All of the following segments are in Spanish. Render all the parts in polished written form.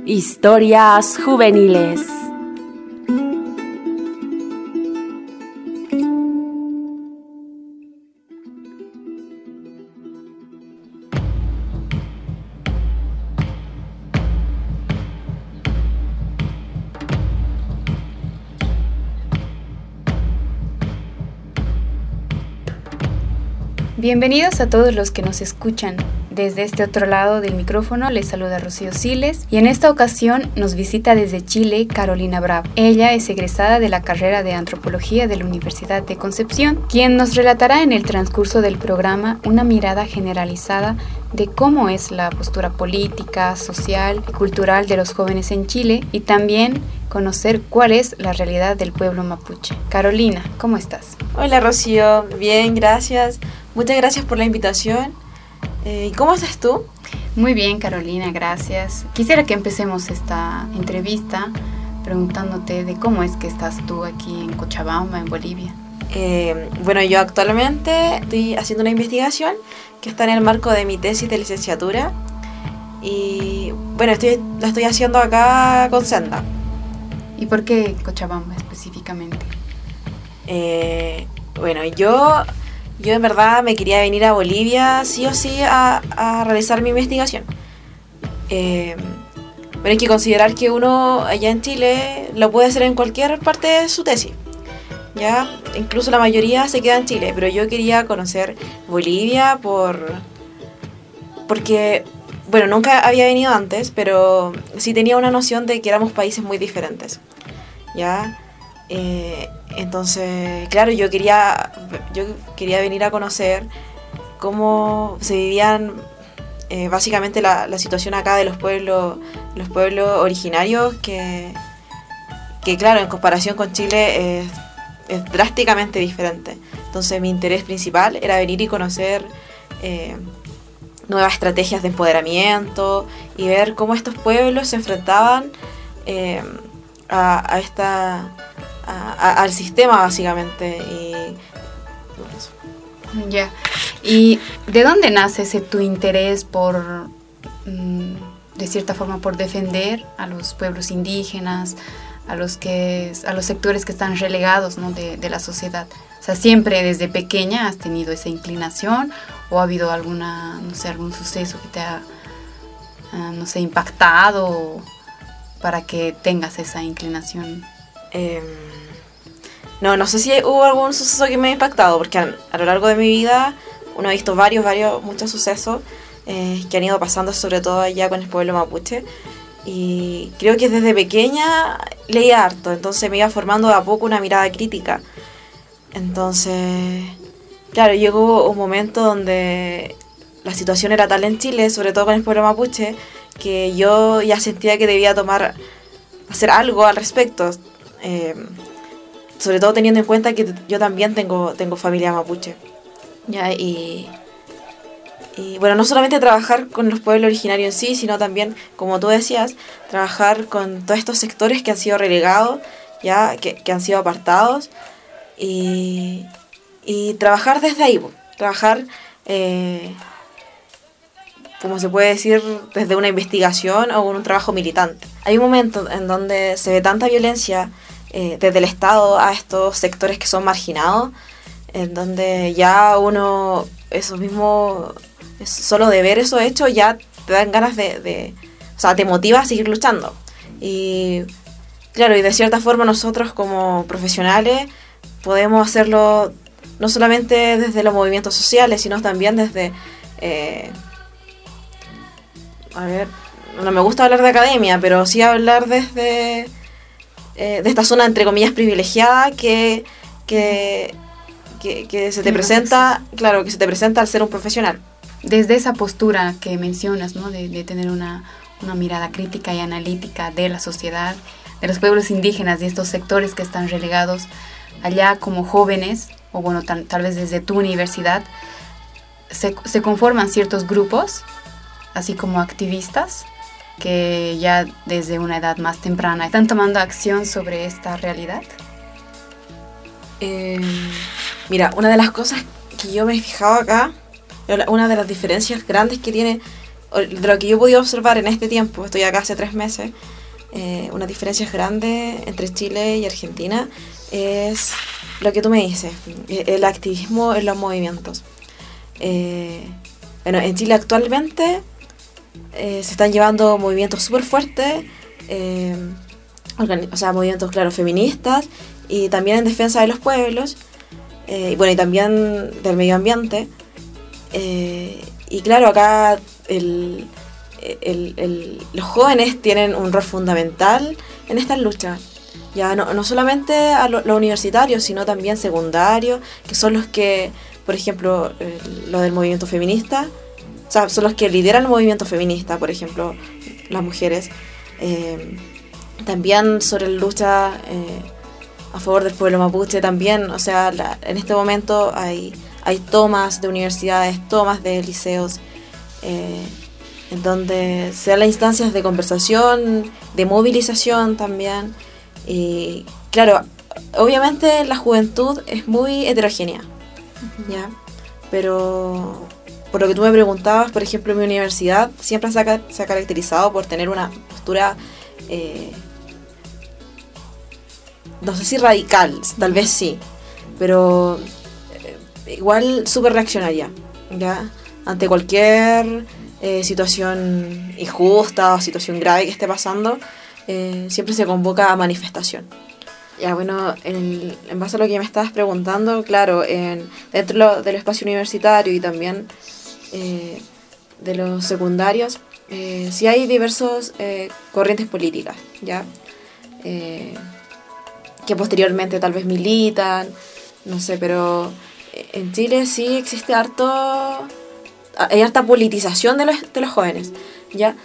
Historias juveniles. Bienvenidos a todos los que nos escuchan. Desde este otro lado del micrófono les saluda Rocío Siles y en esta ocasión nos visita desde Chile Carolina Bravo. Ella es egresada de la carrera de Antropología de la Universidad de Concepción, quien nos relatará en el transcurso del programa una mirada generalizada de cómo es la postura política, social y cultural de los jóvenes en Chile y también conocer cuál es la realidad del pueblo mapuche. Carolina, ¿cómo estás? Hola Rocío, bien, gracias. Muchas gracias por la invitación. ¿Y cómo estás tú? Muy bien, Carolina, gracias. Quisiera que empecemos esta entrevista preguntándote de cómo es que estás tú aquí en Cochabamba, en Bolivia. Bueno, yo actualmente estoy haciendo una investigación que está en el marco de mi tesis de licenciatura y bueno, la estoy haciendo acá con Senda. ¿Y por qué Cochabamba específicamente? Bueno, yo en verdad me quería venir a Bolivia sí o sí a realizar mi investigación. Pero hay que considerar que uno allá en Chile lo puede hacer en cualquier parte de su tesis. ¿Ya? Incluso la mayoría se queda en Chile, pero yo quería conocer Bolivia porque, bueno, nunca había venido antes, pero sí tenía una noción de que éramos países muy diferentes. ¿Ya? Entonces, claro, yo quería venir a conocer cómo se vivían básicamente la situación acá de los pueblos originarios que claro, en comparación con Chile es drásticamente diferente. Entonces mi interés principal era venir y conocer nuevas estrategias de empoderamiento y ver cómo estos pueblos se enfrentaban al sistema básicamente y eso. Ya. ¿Y de dónde nace ese tu interés por de cierta forma por defender a los pueblos indígenas, a los sectores que están relegados, ¿no? de la sociedad? O sea, ¿siempre desde pequeña has tenido esa inclinación o ha habido algún suceso que te ha impactado para que tengas esa inclinación? No sé si hubo algún suceso que me ha impactado, porque a lo largo de mi vida uno ha visto muchos sucesos que han ido pasando, sobre todo allá con el pueblo mapuche, y creo que desde pequeña leía harto, entonces me iba formando de a poco una mirada crítica. Entonces, claro, llegó un momento donde la situación era tal en Chile, sobre todo con el pueblo mapuche, que yo ya sentía que debía hacer algo al respecto. Sobre todo teniendo en cuenta que yo también tengo familia mapuche. ¿Ya? Y bueno, no solamente trabajar con los pueblos originarios en sí, sino también, como tú decías, trabajar con todos estos sectores que han sido relegados, ya que han sido apartados, y trabajar desde ahí, trabajar, como se puede decir, desde una investigación o un trabajo militante. Hay un momento en donde se ve tanta violencia desde el Estado a estos sectores que son marginados, en donde ya uno, eso mismo, solo de ver eso hecho, ya te dan ganas o sea, te motiva a seguir luchando. Y claro, y de cierta forma nosotros como profesionales podemos hacerlo no solamente desde los movimientos sociales, sino también desde... no me gusta hablar de academia, pero sí hablar desde... de esta zona entre comillas privilegiada que se te presenta, claro, que se te presenta al ser un profesional. Desde esa postura que mencionas, ¿no? de tener una mirada crítica y analítica de la sociedad, de los pueblos indígenas, de estos sectores que están relegados allá como jóvenes, o bueno, tal vez desde tu universidad, se conforman ciertos grupos, así como activistas, que ya desde una edad más temprana están tomando acción sobre esta realidad. Mira, una de las cosas que yo me he fijado acá, una de las diferencias grandes que tiene de lo que yo he podido observar en este tiempo, estoy acá hace 3 meses, unas diferencias grandes entre Chile y Argentina es lo que tú me dices, el activismo en los movimientos. Bueno, en Chile actualmente se están llevando movimientos súper fuertes, o sea, movimientos, claro, feministas y también en defensa de los pueblos, y bueno, y también del medio ambiente. Y claro, acá los jóvenes tienen un rol fundamental en estas luchas. Ya no solamente a los universitarios, sino también secundarios, que son los que, por ejemplo, los del movimiento feminista, o sea, son los que lideran el movimiento feminista, por ejemplo, las mujeres. También sobre la lucha a favor del pueblo mapuche, también, o sea, en este momento hay tomas de universidades, tomas de liceos, en donde se dan las instancias de conversación, de movilización también. Y claro, obviamente la juventud es muy heterogénea, ¿ya? Pero por lo que tú me preguntabas, por ejemplo, mi universidad siempre se ha caracterizado por tener una postura, no sé si radical, tal vez sí, pero igual súper reaccionaria, ¿ya? Ante cualquier situación injusta o situación grave que esté pasando, siempre se convoca a manifestación. Ya, bueno, en base a lo que me estabas preguntando, claro, dentro del espacio universitario y también de los secundarios, sí hay diversos corrientes políticas, ¿ya? Que posteriormente tal vez militan, no sé, pero en Chile sí existe hay harta politización de los jóvenes, ¿ya?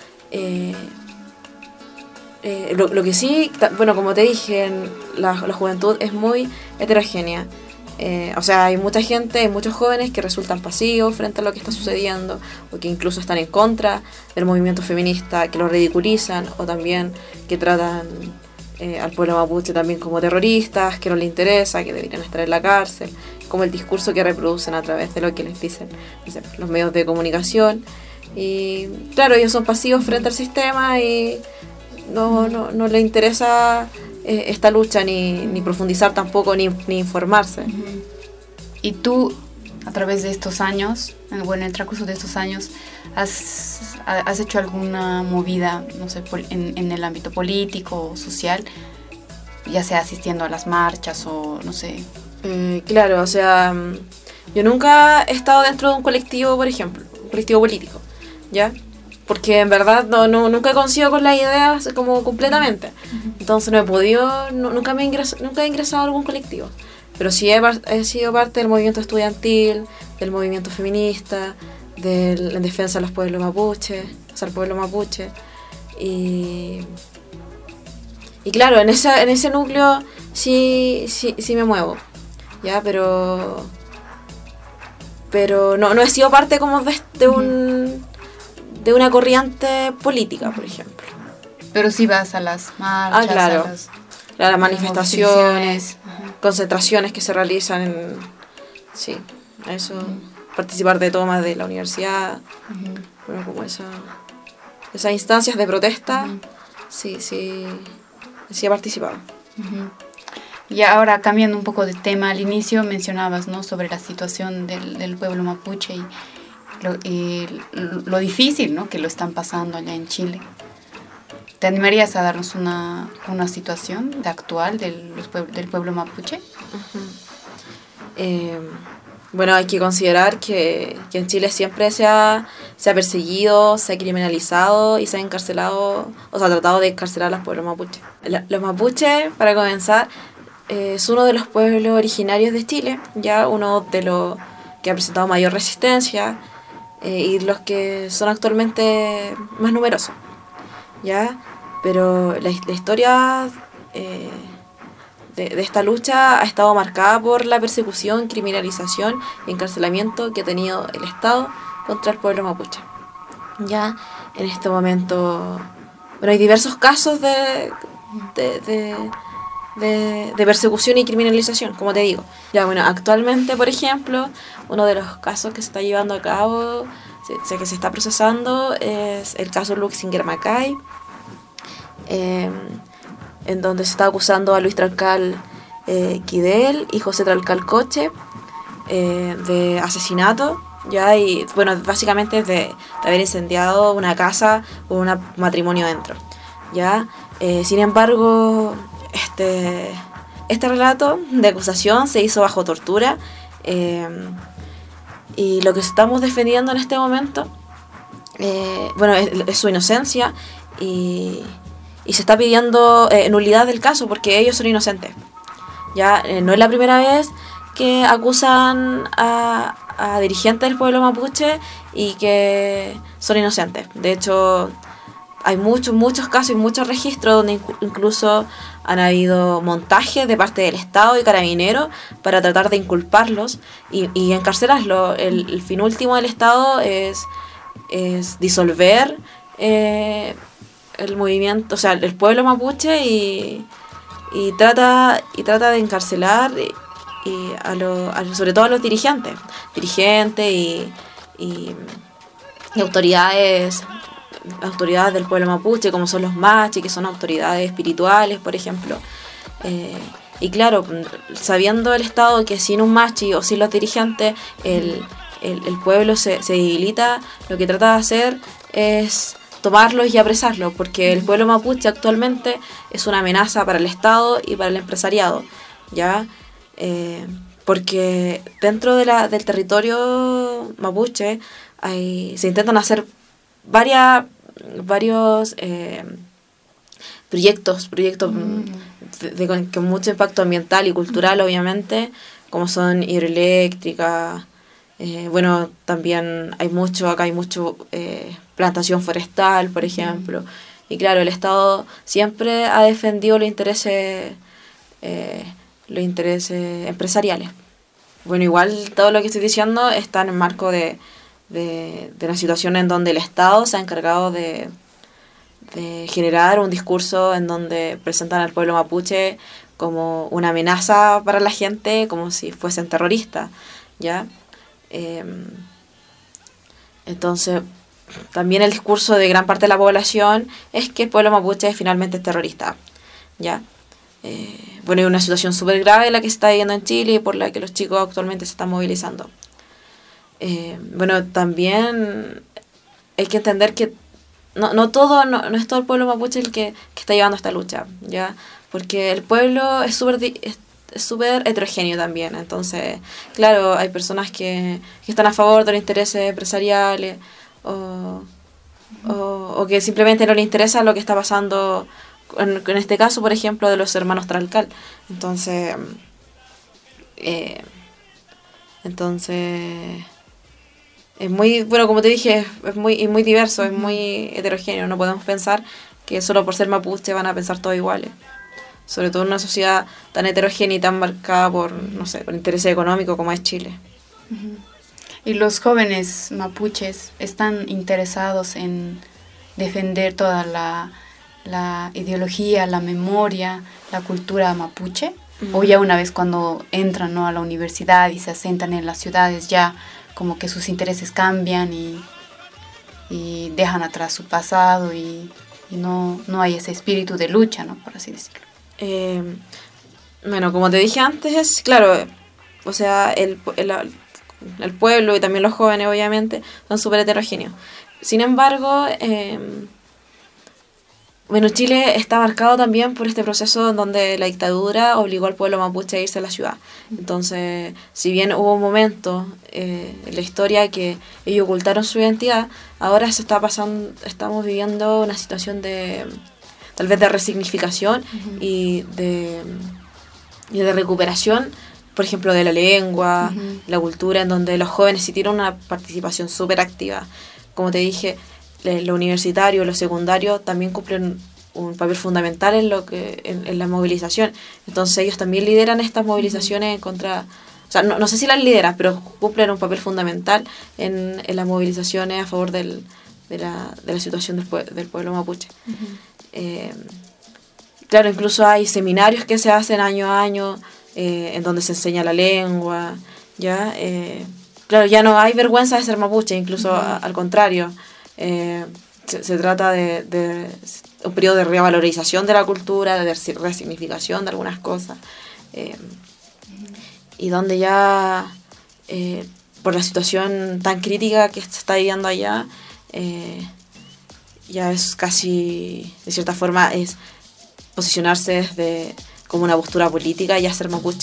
Lo que sí, bueno, como te dije, la juventud es muy heterogénea. O sea, hay mucha gente, hay muchos jóvenes que resultan pasivos frente a lo que está sucediendo, o que incluso están en contra del movimiento feminista, que lo ridiculizan, o también que tratan al pueblo mapuche también como terroristas, que no les interesa, que deberían estar en la cárcel, como el discurso que reproducen a través de lo que les dicen, no sé, los medios de comunicación. Y claro, ellos son pasivos frente al sistema y no les interesa esta lucha, ni profundizar tampoco, ni informarse. Y tú, a través de estos años, bueno, en el transcurso de estos años, ¿has hecho alguna movida, no sé, en el ámbito político o social, ya sea asistiendo a las marchas o no sé? Claro, o sea, yo nunca he estado dentro de un colectivo, por ejemplo, un colectivo político, ¿ya? Porque en verdad nunca he coincidido con las ideas como completamente. Entonces no he podido, nunca he ingresado a algún colectivo. Pero sí he sido parte del movimiento estudiantil, del movimiento feminista, en defensa de los pueblos mapuche, o sea, el pueblo mapuche. Y claro, en ese núcleo sí me muevo, ¿ya? Pero no he sido parte como de una corriente política, por ejemplo. Pero sí vas a las marchas, claro, a las manifestaciones, concentraciones que se realizan sí, eso, participar de tomas de la universidad, bueno, como esas instancias de protesta, sí he participado. Y ahora, cambiando un poco de tema, al inicio mencionabas, ¿no?, sobre la situación del pueblo mapuche y lo difícil, ¿no?, que lo están pasando allá en Chile. ¿Te animarías a darnos una situación actual del pueblo mapuche? Bueno, hay que considerar que en Chile siempre se ha perseguido, se ha criminalizado y se ha encarcelado, o sea, tratado de encarcelar a los pueblos mapuches. Los mapuches, para comenzar, es uno de los pueblos originarios de Chile, ya uno de los que ha presentado mayor resistencia y los que son actualmente más numerosos, ¿ya? Pero la historia de esta lucha ha estado marcada por la persecución, criminalización y encarcelamiento que ha tenido el Estado contra el pueblo mapuche. Ya en este momento, bueno, hay diversos casos de persecución y criminalización, como te digo. Ya, bueno, actualmente, por ejemplo, uno de los casos que se está llevando a cabo que se está procesando es el caso Luxinger Macay, en donde se está acusando a Luis Tral Kidel y José Tral Coche de asesinato, ya, y bueno, básicamente de haber incendiado una casa con un matrimonio dentro, ya. Sin embargo, este relato de acusación se hizo bajo tortura, y lo que estamos defendiendo en este momento, bueno, es su inocencia, y se está pidiendo nulidad del caso porque ellos son inocentes. Ya no es la primera vez que acusan a dirigentes del pueblo mapuche y que son inocentes. De hecho, hay muchos casos y muchos registros donde incluso han habido montajes de parte del Estado y Carabineros para tratar de inculparlos y encarcelarlos. El fin último del Estado es disolver el movimiento, o sea, el pueblo mapuche, y trata de encarcelar sobre todo a los dirigentes y autoridades del pueblo mapuche, como son los machi, que son autoridades espirituales, por ejemplo. Y claro, sabiendo el Estado que sin un machi o sin los dirigentes el pueblo se debilita, lo que trata de hacer es tomarlos y apresarlos, porque el pueblo mapuche actualmente es una amenaza para el Estado y para el empresariado, ¿ya? Porque dentro del territorio mapuche se intentan hacer varios proyectos con mucho impacto ambiental y cultural, obviamente, como son hidroeléctrica. Bueno, también hay mucho plantación forestal, por ejemplo. Y claro, el Estado siempre ha defendido los intereses empresariales. Bueno, igual todo lo que estoy diciendo está en el marco de una situación en donde el Estado se ha encargado de generar un discurso en donde presentan al pueblo mapuche como una amenaza para la gente, como si fuesen terroristas, ¿ya? Entonces, también el discurso de gran parte de la población es que el pueblo mapuche finalmente es terrorista, ¿ya? Bueno, hay una situación súper grave la que se está viviendo en Chile y por la que los chicos actualmente se están movilizando. Bueno, también hay que entender que no es todo el pueblo mapuche el que está llevando esta lucha, ¿ya? Porque el pueblo es súper heterogéneo también. Entonces, claro, hay personas que están a favor de los intereses empresariales o que simplemente no les interesa lo que está pasando en este caso, por ejemplo, de los hermanos Tralcal. Entonces es muy, bueno, como te dije, es muy diverso, es muy heterogéneo. No podemos pensar que solo por ser mapuche van a pensar todos iguales. Sobre todo en una sociedad tan heterogénea y tan marcada por, no sé, por intereses económicos como es Chile. ¿Y los jóvenes mapuches están interesados en defender toda la ideología, la memoria, la cultura mapuche? ¿O ya una vez cuando entran, ¿no?, a la universidad y se asentan en las ciudades, ya como que sus intereses cambian y dejan atrás su pasado y no hay ese espíritu de lucha, ¿no?, por así decirlo? Bueno, como te dije antes, claro, o sea, el pueblo y también los jóvenes, obviamente, son súper heterogéneos. Sin embargo, bueno, Chile está marcado también por este proceso en donde la dictadura obligó al pueblo mapuche a irse a la ciudad. Entonces, si bien hubo un momento en la historia que ellos ocultaron su identidad, ahora estamos viviendo una situación tal vez de resignificación y de recuperación, por ejemplo, de la lengua, la cultura, en donde los jóvenes sí tienen una participación súper activa. Como te dije, lo universitario, lo secundario también cumplen un papel fundamental en la movilización. Entonces ellos también lideran estas movilizaciones en contra, o sea, no sé si las lideran, pero cumplen un papel fundamental en las movilizaciones a favor de la situación del pueblo mapuche. Claro, incluso hay seminarios que se hacen año a año en donde se enseña la lengua, ¿ya? claro, ya no hay vergüenza de ser mapuche, incluso al contrario. Se trata de un periodo de revalorización de la cultura, de resignificación de algunas cosas. Y donde ya, por la situación tan crítica que se está viviendo allá, ya es casi, de cierta forma, es posicionarse desde como una postura política y hacer mapuche.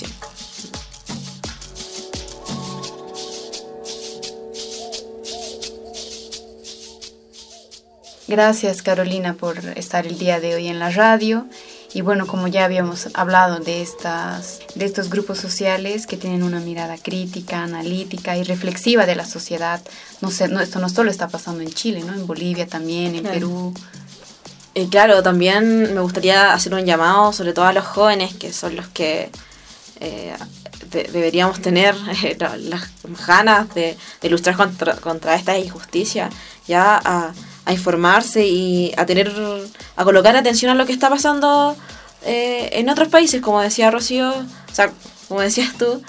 Gracias, Carolina, por estar el día de hoy en la radio. Y bueno, como ya habíamos hablado de estos grupos sociales que tienen una mirada crítica, analítica y reflexiva de la sociedad. Esto no solo está pasando en Chile, ¿no? En Bolivia también, en Perú. Claro, también me gustaría hacer un llamado, sobre todo a los jóvenes, que son los que deberíamos tener las ganas de luchar contra esta injusticia, ya a informarse y a colocar atención a lo que está pasando en otros países, como decía Rocío, o sea, como decías tú,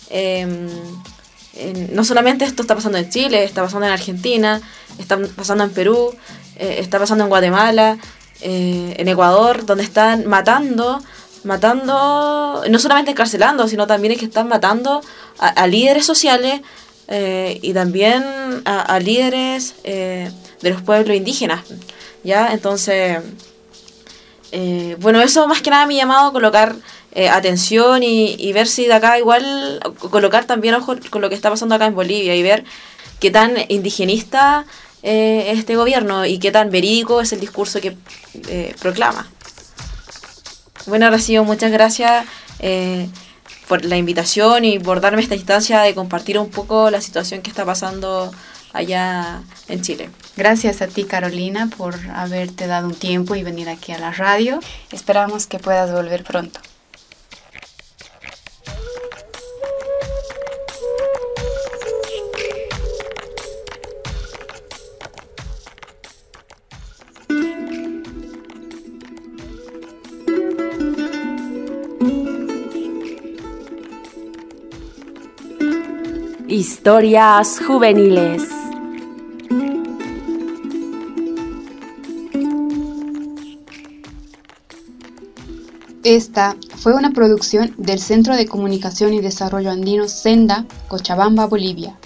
no solamente esto está pasando en Chile, está pasando en Argentina, está pasando en Perú, está pasando en Guatemala, en Ecuador, donde están matando, no solamente encarcelando, sino también es que están matando a líderes sociales y también a líderes de los pueblos indígenas, ¿ya? Entonces, bueno, eso más que nada mi llamado, colocar atención y ver si de acá igual, colocar también ojo con lo que está pasando acá en Bolivia y ver qué tan indigenista este gobierno y qué tan verídico es el discurso que proclama. Bueno, Rocío, muchas gracias por la invitación y por darme esta instancia de compartir un poco la situación que está pasando allá en Chile. Gracias a ti, Carolina, por haberte dado un tiempo y venir aquí a la radio. Esperamos que puedas volver pronto. Historias juveniles. Esta fue una producción del Centro de Comunicación y Desarrollo Andino Senda, Cochabamba, Bolivia.